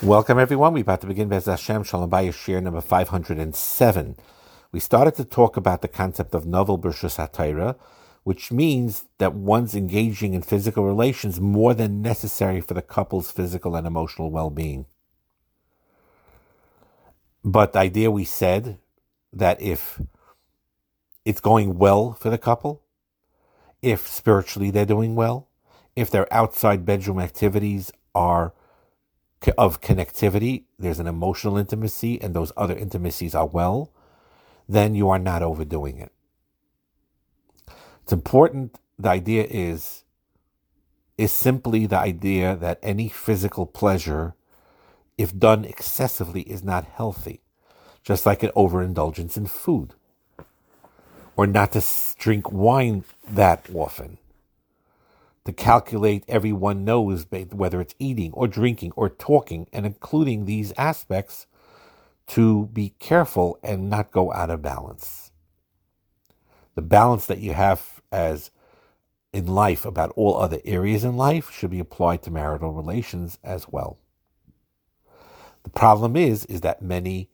Welcome, everyone. We're about to begin Bez Hashem Shalom Bayis Shir number 507. We started to talk about the concept of novel B'Rshus HaTorah, which means that one's engaging in physical relations more than necessary for the couple's physical and emotional well-being. But the idea we said that if it's going well for the couple, if spiritually they're doing well, if their outside bedroom activities are of connectivity, there's an emotional intimacy, and those other intimacies are well, then you are not overdoing it. It's important. The idea is simply the idea that any physical pleasure, if done excessively, is not healthy. Just like an overindulgence in food, or not to drink wine that often. To calculate, everyone knows whether it's eating or drinking or talking, and including these aspects, to be careful and not go out of balance. The balance that you have as in life about all other areas in life should be applied to marital relations as well. The problem is that many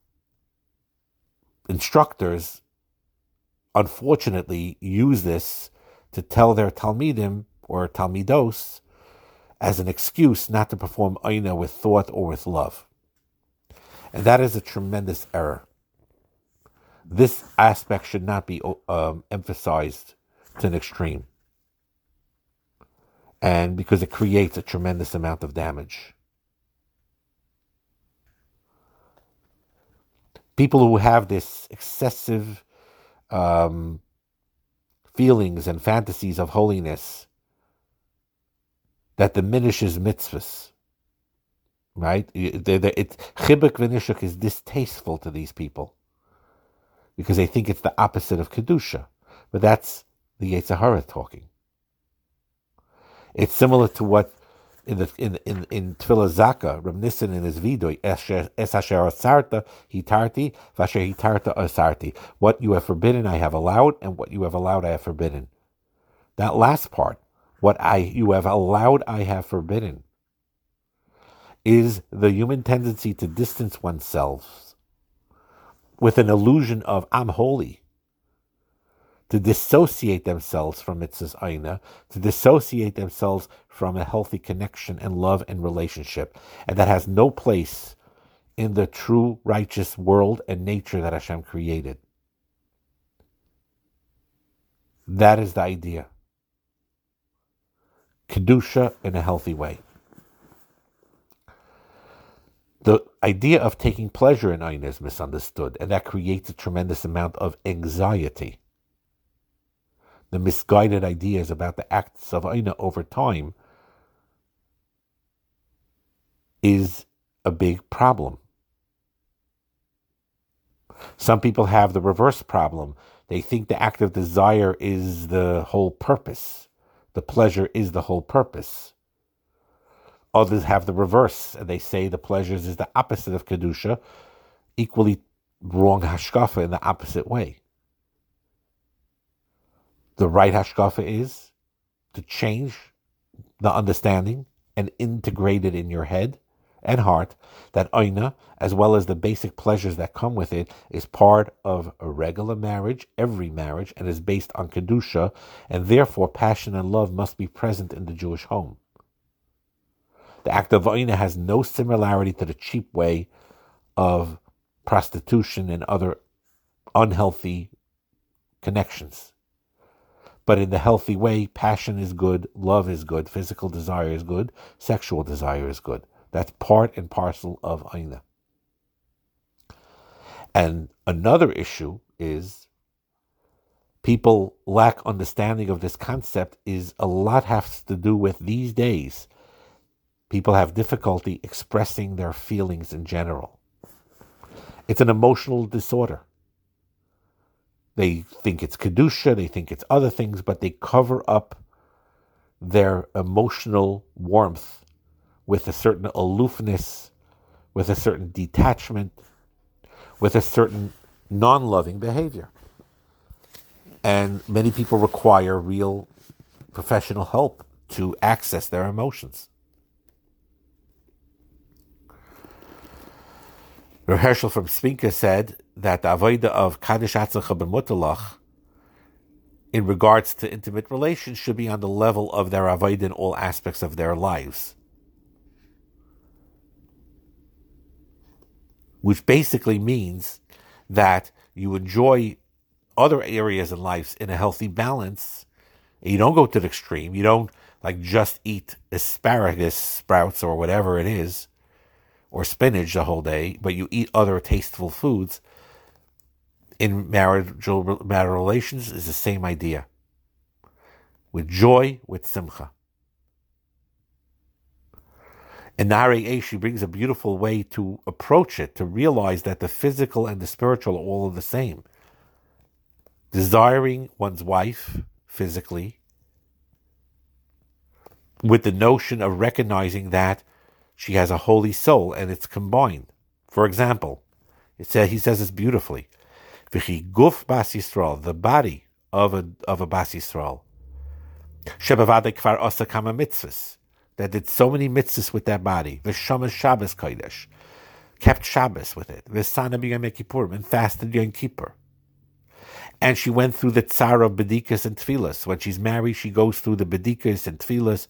instructors unfortunately use this to tell their Talmidim or Talmidos as an excuse not to perform Aina with thought or with love. And that is a tremendous error. This aspect should not be emphasized to an extreme. And because it creates a tremendous amount of damage. People who have this excessive feelings and fantasies of holiness that diminishes mitzvahs, right? Chibuk v'nishuk is distasteful to these people because they think it's the opposite of kedusha, but that's the Yetzer Hara talking. It's similar to what in Tefillah Zaka, Reb Nissen in his Vidoy, Es Asher Asarta Hitarti, Vasher Hitarta Asarti. What you have forbidden, I have allowed, and what you have allowed, I have forbidden. That last part, you have allowed, I have forbidden, is the human tendency to distance oneself with an illusion of I'm holy, to dissociate themselves from mitzvahs aina, to dissociate themselves from a healthy connection and love and relationship. And that has no place in the true righteous world and nature that Hashem created. That is the idea. Kedusha in a healthy way. The idea of taking pleasure in aina is misunderstood, and that creates a tremendous amount of anxiety. The misguided ideas about the acts of aina over time is a big problem. Some people have the reverse problem. They think the act of desire is the whole purpose. The pleasure is the whole purpose. Others have the reverse, and they say the pleasures is the opposite of kedusha, equally wrong hashkafa in the opposite way. The right hashkafa is to change the understanding and integrate it in your head and heart that aina, as well as the basic pleasures that come with it, is part of a regular marriage, every marriage, and is based on kedusha, and therefore passion and love must be present in the Jewish home. The act of aina has no similarity to the cheap way of prostitution and other unhealthy connections. But in the healthy way, passion is good, love is good, physical desire is good, sexual desire is good. That's part and parcel of aina. And another issue is people lack understanding of this concept. Is a lot has to do with these days. People have difficulty expressing their feelings in general. It's an emotional disorder. They think it's kedusha, they think it's other things, but they cover up their emotional warmth with a certain aloofness, with a certain detachment, with a certain non-loving behavior. And many people require real professional help to access their emotions. Rav Herschel from Spinka said that the avodah of Kaddish Atzacha b'Mutalach in regards to intimate relations should be on the level of their avodah in all aspects of their lives. Which basically means that you enjoy other areas in life in a healthy balance. You don't go to the extreme. You don't just eat asparagus sprouts or whatever it is, or spinach the whole day, but you eat other tasteful foods. In marital relations is the same idea. With joy, with simcha. And Naharei Eish brings a beautiful way to approach it, to realize that the physical and the spiritual are all the same. Desiring one's wife physically, with the notion of recognizing that she has a holy soul and it's combined. For example, he says this beautifully. V'chi guf bas Yisrael, the body of a bas Yisrael. Shebavadei kvar asa kama mitzvahs, that did so many mitzvahs with that body. V'shamas Shabbos kodesh, kept Shabbos with it. V'sana b'yom Kippurim, and fasted Yom Kippur. And she went through the tsar of bedikas and tefillas. When she's married, she goes through the bedikas and tefillas,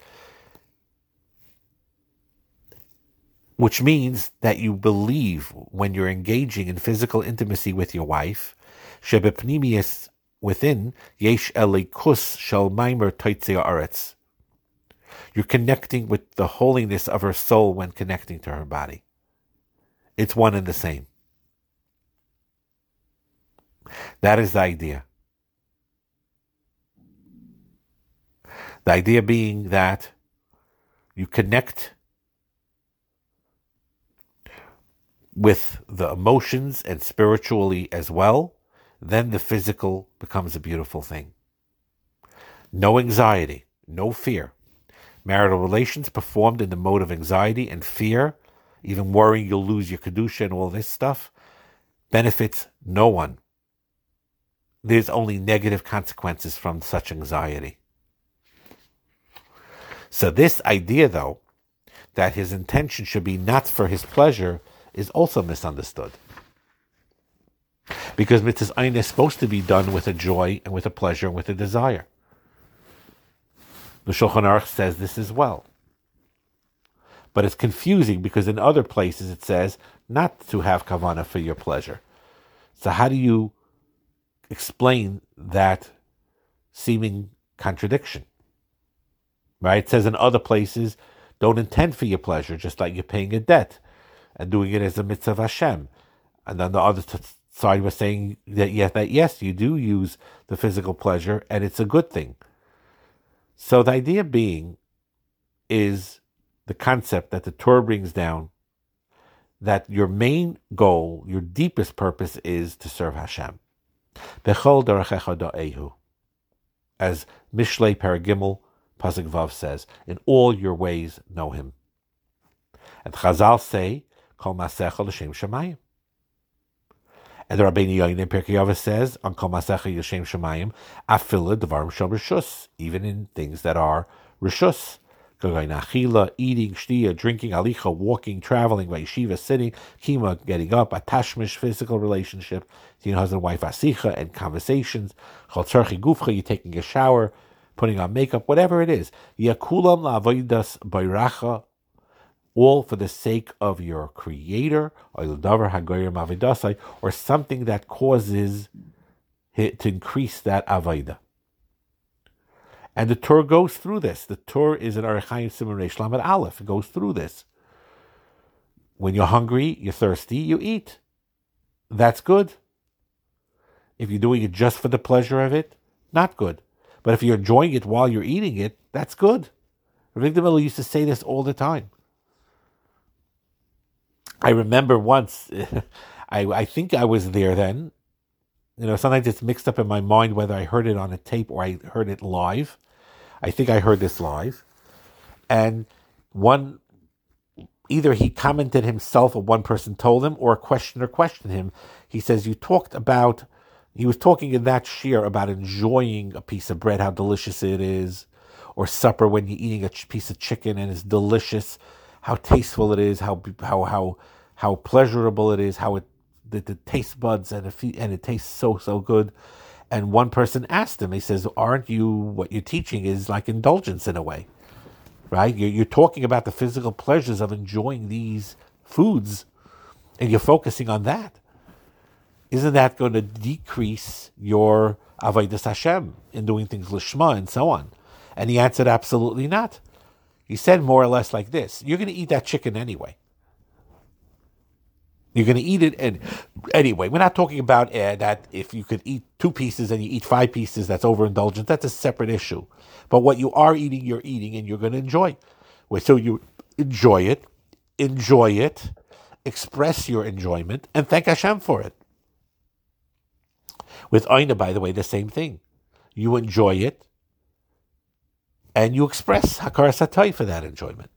which means that you believe when you're engaging in physical intimacy with your wife, shebepnimius, within, yesh elikus shel maimer toitzei haaretz. You're connecting with the holiness of her soul when connecting to her body. It's one and the same. That is the idea. The idea being that you connect with the emotions and spiritually as well, then the physical becomes a beautiful thing. No anxiety, no fear. Marital relations performed in the mode of anxiety and fear, even worrying you'll lose your kedusha and all this stuff, benefits no one. There's only negative consequences from such anxiety. So this idea, though, that his intention should be not for his pleasure is also misunderstood. Because mitzvahs ein is supposed to be done with a joy and with a pleasure and with a desire. The Shulchan Aruch says this as well. But it's confusing because in other places it says not to have kavanah for your pleasure. So how do you explain that seeming contradiction? Right? It says in other places, don't intend for your pleasure, just like you're paying a debt and doing it as a mitzvah of Hashem. And then the other side was saying that yes, you do use the physical pleasure and it's a good thing. So the idea being is the concept that the Torah brings down, that your main goal, your deepest purpose is to serve Hashem. Bechol darachecha da'ehu. As Mishlei Paragimel Pasuk Vav says, in all your ways know him. And Chazal say, Kol Masecha L'Shem Shemayim. And the Rabbeinu Yoina Pirkei Avos says, on Kol Masecha L'Shem Shemayim, Afila Devarim Shel Rishus, even in things that are Rishus. Achila, eating, shtia, drinking, alicha, walking, traveling, yeshiva, sitting, kima, getting up, attachmish, physical relationship, husband, wife, asicha, and conversations, chaltzarchi gufcha, you taking a shower, putting on makeup, whatever it is. Yakulam la'avodas bayracha, all for the sake of your creator, or something that causes to increase that avodah. And the Torah goes through this. The Torah is an Orach Chaim Siman Reish Lamed Aleph. It goes through this. When you're hungry, you're thirsty, you eat. That's good. If you're doing it just for the pleasure of it, not good. But if you're enjoying it while you're eating it, that's good. Rav Miller used to say this all the time. I remember once, I think I was there then. You know, sometimes it's mixed up in my mind whether I heard it on a tape or I heard it live. I think I heard this live. And either he commented himself or one person told him, or a questioner questioned him. He says, he was talking in that shir about enjoying a piece of bread, how delicious it is, or supper when you're eating a piece of chicken and it's delicious, how tasteful it is, how how pleasurable it is, how the taste buds and it tastes so good. And one person asked him, he says, aren't you, what you're teaching is like indulgence in a way, right? You're talking about the physical pleasures of enjoying these foods, and you're focusing on that. Isn't that going to decrease your avodas Hashem in doing things lishma and so on? And he answered, absolutely not. He said more or less like this: you're going to eat that chicken anyway. You're going to eat it, and anyway, we're not talking about that if you could eat 2 pieces and you eat 5 pieces, that's overindulgence. That's a separate issue. But what you are eating, you're eating, and you're going to enjoy. So you enjoy it, express your enjoyment, and thank Hashem for it. With Aina, by the way, the same thing. You enjoy it, and you express Hakaras Hatov for that enjoyment.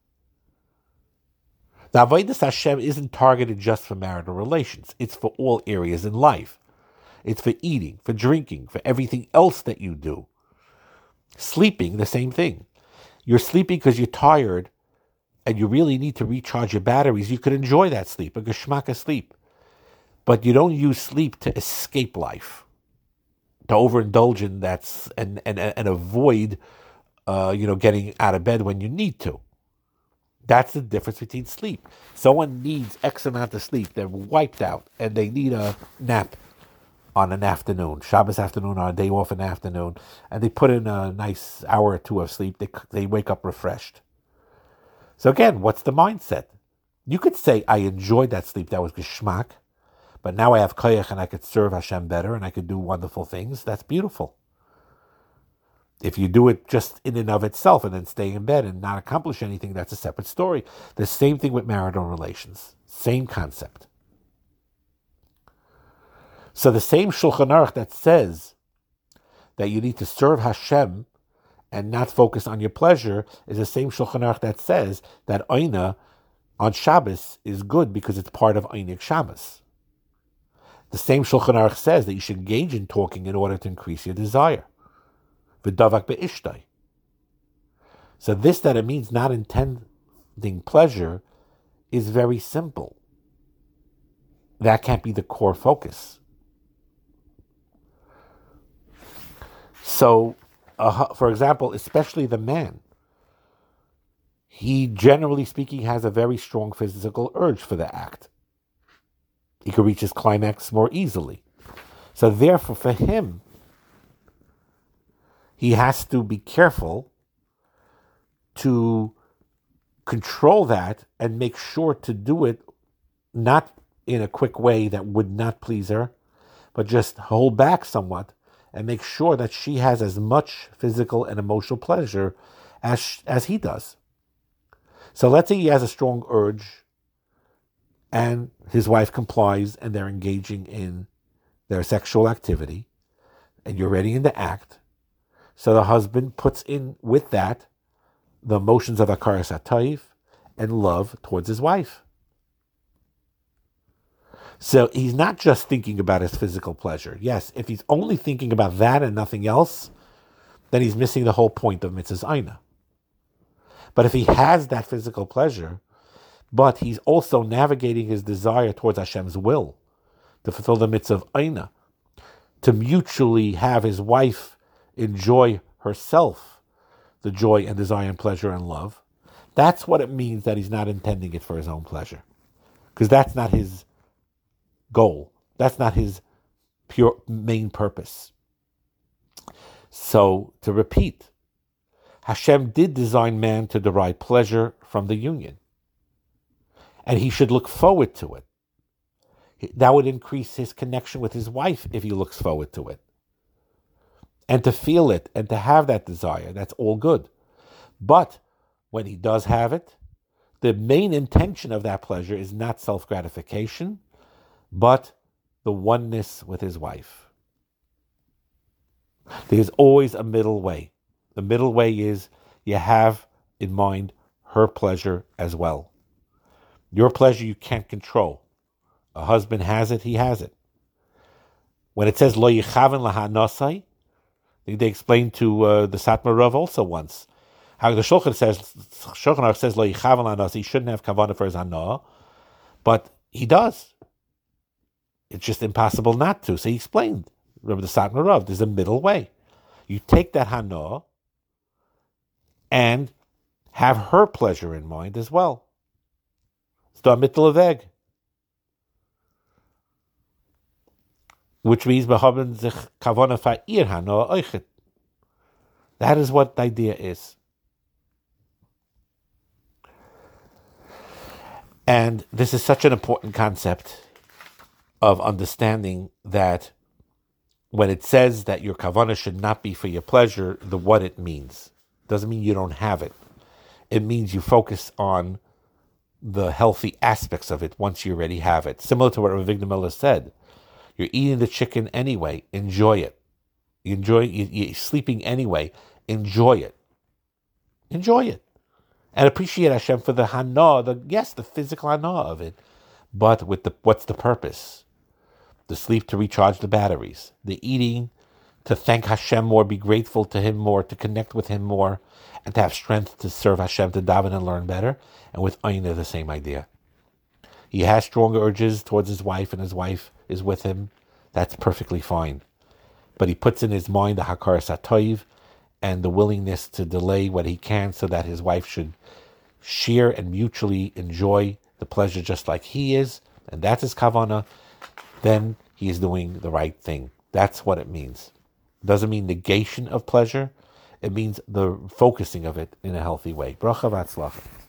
The Avodas Hashem isn't targeted just for marital relations. It's for all areas in life. It's for eating, for drinking, for everything else that you do. Sleeping, the same thing. You're sleeping because you're tired and you really need to recharge your batteries. You could enjoy that sleep, a geschmack sleep. But you don't use sleep to escape life, to overindulge in that and avoid getting out of bed when you need to. That's the difference between sleep. Someone needs X amount of sleep. They're wiped out, and they need a nap on an afternoon, Shabbos afternoon, or a day off in the afternoon, and they put in a nice hour or 2 of sleep. They wake up refreshed. So again, what's the mindset? You could say, I enjoyed that sleep. That was geschmack. But now I have koyach, and I could serve Hashem better, and I could do wonderful things. That's beautiful. If you do it just in and of itself and then stay in bed and not accomplish anything, that's a separate story. The same thing with marital relations. Same concept. So the same Shulchan Aruch that says that you need to serve Hashem and not focus on your pleasure is the same Shulchan Aruch that says that Oina on Shabbos is good because it's part of Einik Shabbos. The same Shulchan Aruch says that you should engage in talking in order to increase your desire. V'davak be'ishtay. So this, that it means not intending pleasure, is very simple. That can't be the core focus. So, for example, especially the man, he, generally speaking, has a very strong physical urge for the act. He could reach his climax more easily. So therefore, for him, he has to be careful to control that and make sure to do it not in a quick way that would not please her, but just hold back somewhat and make sure that she has as much physical and emotional pleasure as he does. So let's say he has a strong urge and his wife complies and they're engaging in their sexual activity and you're ready in the act. So the husband puts in with that the emotions of Hakaras Hatov and love towards his wife. So he's not just thinking about his physical pleasure. Yes, if he's only thinking about that and nothing else, then he's missing the whole point of Mitzvahs Aina. But if he has that physical pleasure, but he's also navigating his desire towards Hashem's will to fulfill the Mitzvah of Aina, to mutually have his wife enjoy herself the joy and desire and pleasure and love, that's what it means that he's not intending it for his own pleasure. Because that's not his goal. That's not his pure main purpose. So, to repeat, Hashem did design man to derive pleasure from the union. And he should look forward to it. That would increase his connection with his wife if he looks forward to it. And to feel it and to have that desire, that's all good. But when he does have it, the main intention of that pleasure is not self-gratification, but the oneness with his wife. There's always a middle way. The middle way is you have in mind her pleasure as well. Your pleasure you can't control. A husband has it, he has it. When it says lo yichaven lahanasai, they explained to the Satmar Rav also once how the Shulchan Aruch says lo yichaven lahanasai, he shouldn't have kavanah for his hanah, But he does. It's just impossible not to. So he explained, Rabbi the Satmar Rav, there's a middle way. You take that hana and have her pleasure in mind as well. It's the mittel of egg. Which means behaben sich kavana fa'ir hana oichet. That is what the idea is. And this is such an important concept of understanding that when it says that your kavanah should not be for your pleasure, what it means. Doesn't mean you don't have it. It means you focus on the healthy aspects of it once you already have it. Similar to what Rav Avigdor Miller said. You're eating the chicken anyway, enjoy it. You're sleeping anyway, enjoy it. Enjoy it. And appreciate Hashem for the hana, the physical hana of it. But with what's the purpose? The sleep to recharge the batteries. The eating to thank Hashem more, be grateful to Him more, to connect with Him more, and to have strength to serve Hashem, to daven and learn better. And with Aina, the same idea. He has strong urges towards his wife, and his wife is with him. That's perfectly fine. But he puts in his mind the hakaras hatoiv and the willingness to delay what he can so that his wife should share and mutually enjoy the pleasure just like he is, and that's his kavanah. Then he is doing the right thing. That's what it means. It doesn't mean negation of pleasure. It means the focusing of it in a healthy way. Bracha v'atzlacha.